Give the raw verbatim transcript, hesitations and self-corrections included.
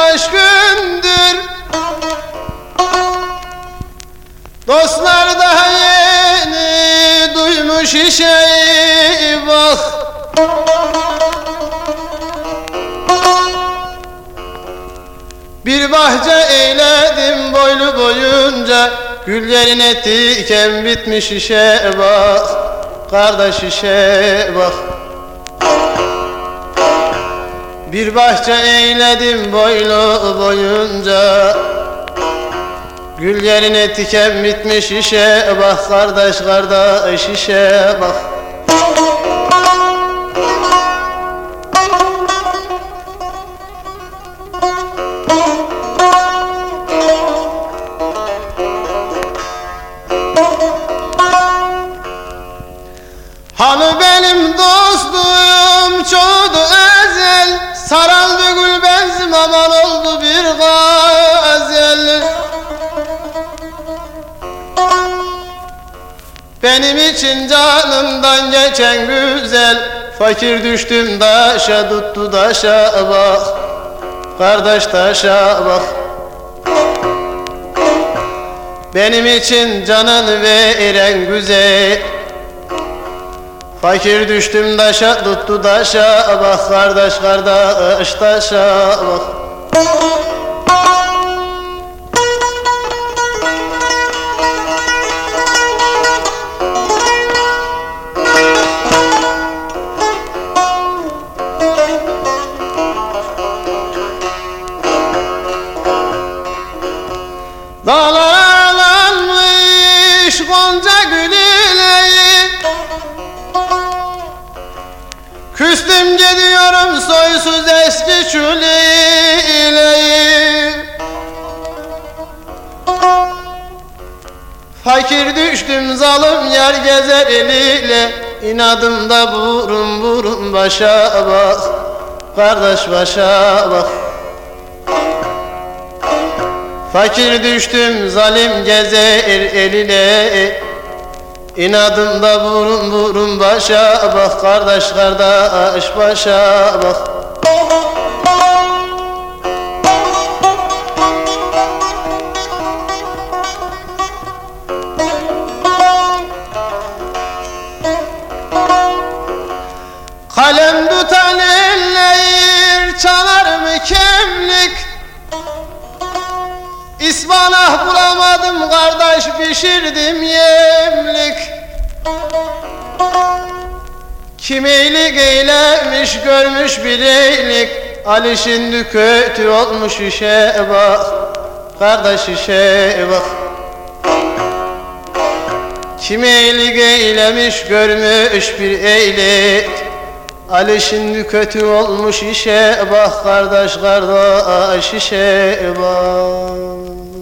kaç gündür, dostlar daha yeni duymuş işeyi bak. Bir bahçe eyledim boylu boyunca, güllerin diken bitmiş işe bak. Kardeş işe bak. Bir bahçe eyledim boylu boyunca, gül yerine diken bitmiş işe bak. Kardeş kardeş işe bak. Hani benim dostum çoğdu ezel, saraldı gül benzim aman oldu bir gazel. Benim için canımdan geçen güzel, fakir düştüm taşa tuttu taşa bak. Kardeş taşa bak. Benim için canını veren güzel, fakir düştüm taşa tuttu taşa bak. Kardeş kardeş taşa bak. Dağlar ağlanmış gonca gülüleyi, küstüm gidiyorum soysuz eski çüleyi. Fakir düştüm zalim yer gezer eliyle, inadımda burun burun başa bak. Kardeş başa bak. Fakir düştüm zalim gezer eliyle, İnadımda burun burun başa bak. Kardeş kardeş başa bak. Kalem tutan eller çalar mı kemlik, İspanak bulamadım kardeş pişirdim yemlik. Kim eylik eylemiş görmüş bir eylik, Ali şimdi kötü olmuş işe bak. Kardeş işe bak. Kim eylik eylemiş görmüş bir eylik, Ali şimdi kötü olmuş işe bak. Kardeş kardeş işe bak.